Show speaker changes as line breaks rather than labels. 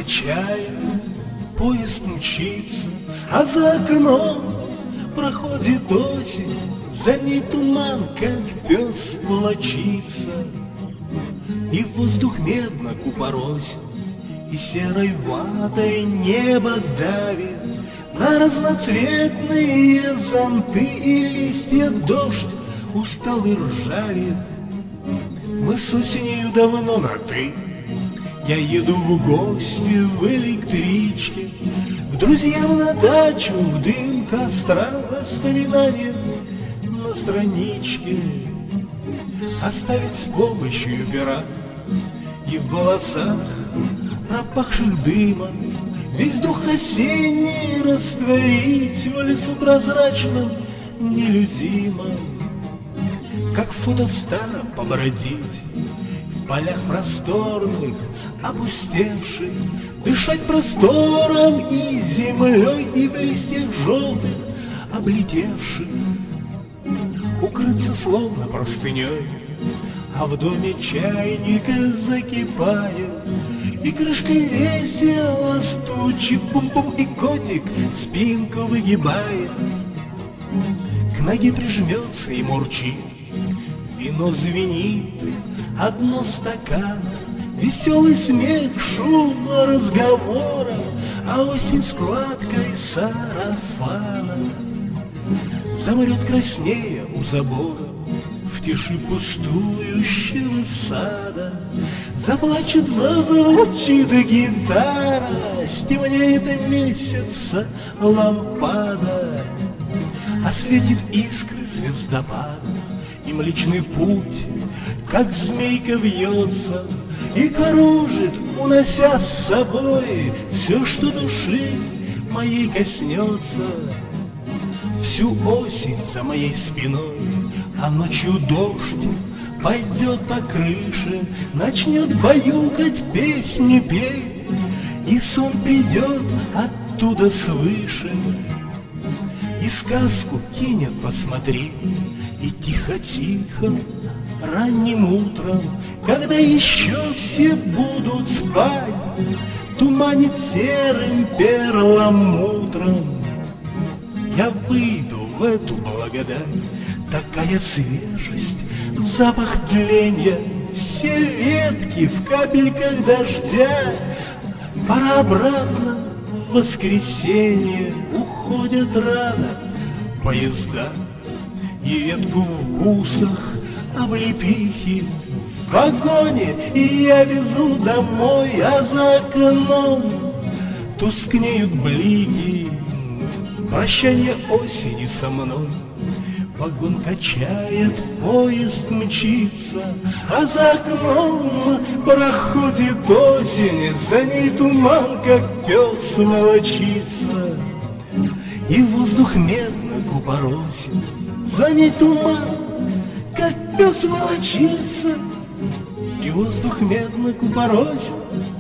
качает, поезд мчится, а за окном проходит осень, за ней туман, как пес волочится. И воздух медно купоросит, и серой ватой небо давит на разноцветные зонты и листья дождь усталый ржавит. Мы с осенью давно на «ты». Я еду в гости в электричке, к друзьям на дачу, в дым костра, воспоминания на страничке. Оставить с помощью пера и в волосах, пропахших дымом, весь дух осенний растворить в лесу прозрачном, нелюдимом. Как фотостара побродить в полях просторных, опустевших, дышать простором и землей, и в листьях желтых облетевших, укрыться словно простыней, а в доме чайника закипает, и крышкой весело стучит бум-бум, и котик спинку выгибает, к ноге прижмется и мурчит. Вино звенит, одно стакан, веселый смех, шум разговора, а осень складкой сарафана замрет краснея у забора в тиши пустующего сада. Заплачет, зазвучит гитара, стемнеет месяца лампада, осветит искры звездопада. И Млечный Путь, как змейка, вьется и кружит, унося с собой все, что души моей коснется. Всю осень за моей спиной, а ночью дождь пойдет по крыше, начнет баюкать песни петь, и сон придет оттуда свыше, и сказку кинет посмотреть. И тихо-тихо, ранним утром, когда еще все будут спать, туманит серым перламутром, я выйду в эту благодать. Такая свежесть, запах тленья, все ветки в капельках дождя. Пора обратно в воскресенье, уходят рано поезда. И ветку в бусах облепихи в вагоне, и я везу домой, а за окном тускнеют блики прощание осени со мной. Вагон качает, поезд мчится, а за окном проходит осень, за ней туман, как пес волочится, и воздух медно купоросит. За ней туман, как пес волочится, и воздух медно купоросит.